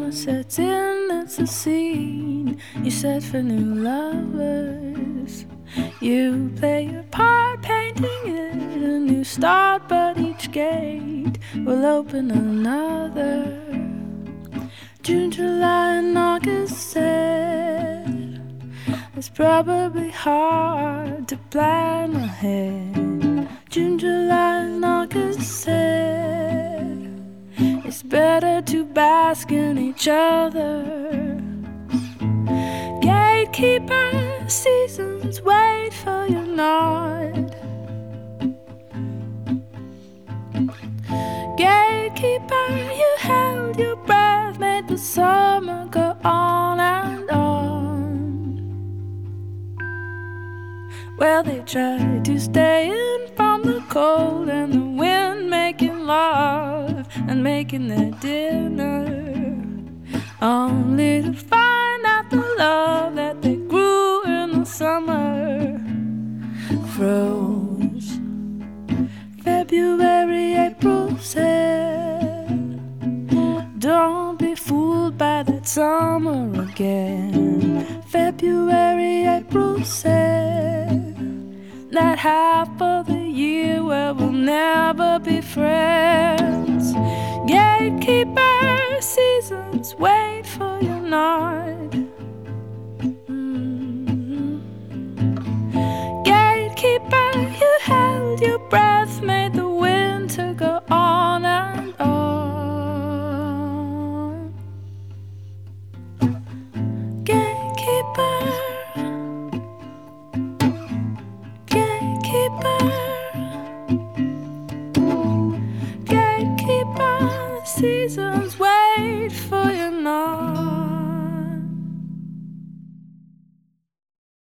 drama sets in, it's a scene you set for new lovers. You play your part, painting it a new start, but each gate will open another. June, July, and August said it's probably hard to plan ahead. June, July, and August said it's better to bask in each other. Gatekeeper, seasons wait for your nod. Gatekeeper, you held your breath, made the summer go on and on. Well, they tried to stay in from the cold and the wind, making love and making their dinner, only to find out the love that they grew in the summer froze. February, April said, don't be fooled by that summer again. February, April said, that half of the year where we'll never be friends. Gatekeeper, seasons wait for your nod. Gatekeeper, you held your breath, made the winter go on and on. Gatekeeper, gatekeeper, gatekeeper, season